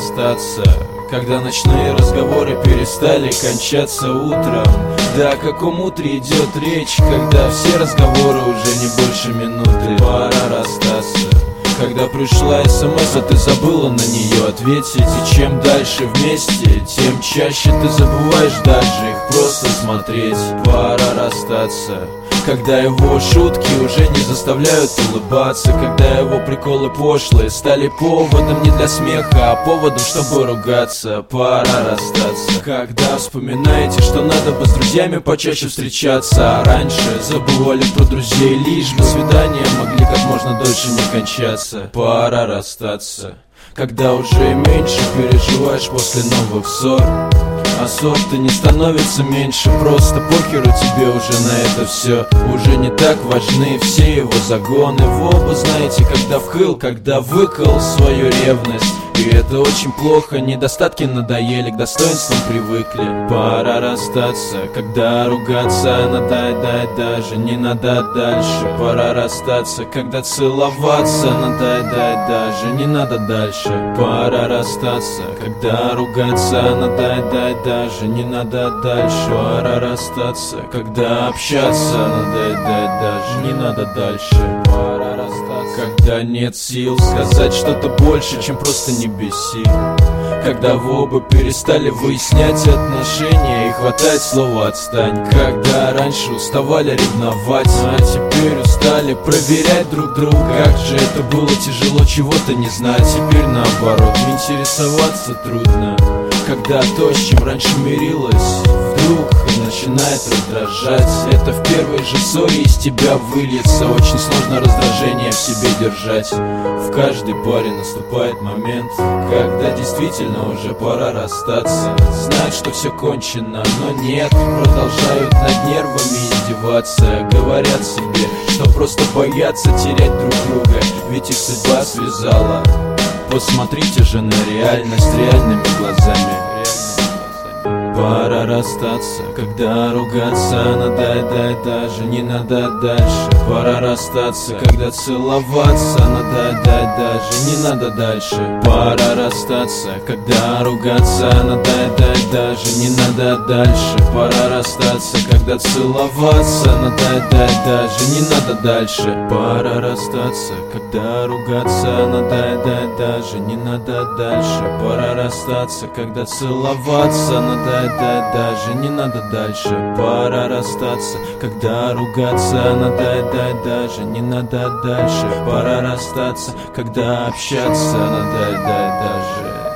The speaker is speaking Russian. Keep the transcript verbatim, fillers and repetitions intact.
расстаться, когда ночные разговоры перестали кончаться утром. Да о каком утре идет речь, когда все разговоры уже не больше минуты? Пора расстаться, когда пришла смс, а ты забыла на нее ответить. И чем дальше вместе, тем чаще ты забываешь даже их просто смотреть. Пора расстаться, когда его шутки уже не заставляют улыбаться, когда его приколы пошлые стали поводом не для смеха, а поводом, чтобы ругаться. Пора расстаться, когда вспоминаете, что надо бы с друзьями почаще встречаться, а раньше забывали про друзей, лишь бы свидания могли как можно дольше не кончаться. Пора расстаться, когда уже меньше переживаешь после новых ссор, а ссор-то не становится меньше, просто похеру тебе уже на это все. Уже не так важны все его загоны. Вы оба знаете, когда вхыл, когда выкол свою ревность. И это очень плохо, недостатки надоели, к достоинствам привыкли. Пора расстаться, когда ругаться надо, дай, даже не надо дальше. Пора расстаться, когда целоваться надо, дай, даже не надо дальше. Пора расстаться, когда ругаться надо, дай, даже не надо дальше. Пора расстаться, когда общаться надо, дай, даже не надо дальше. Пора расстаться, когда нет сил сказать что-то больше, чем просто не беси. Когда вы оба перестали выяснять отношения и хватает слова «отстань». Когда раньше уставали ревновать, а теперь устали проверять друг друга. Как же это было тяжело чего-то не знать. Теперь наоборот, интересоваться трудно, когда то, с чем раньше мирилась, вдруг начинает раздражать. Это в первой же ссоре из тебя выльется. Очень сложно раздражение в себе держать. В каждой паре наступает момент, когда действительно уже пора расстаться. Знают, что все кончено, но нет, продолжают над нервами издеваться. Говорят себе, что просто боятся терять друг друга, ведь их судьба связала. Посмотрите же на реальность реальными глазами. Пора расстаться, когда ругаться надо, дай, даже не надо дальше. Пора расстаться, когда целоваться надо, дай, даже не надо дальше. Пора расстаться, когда ругаться надо, дай, даже не надо дальше. Пора расстаться, когда целоваться надо, дай, даже не надо дальше. Пора расстаться, когда ругаться надо, дай, даже не надо дальше. Пора расстаться, когда целоваться надо, дай, даже не надо дальше. Пора расстаться, когда ругаться надо, дай, даже не надо дальше. Пора расстаться, когда общаться надо, дай, даже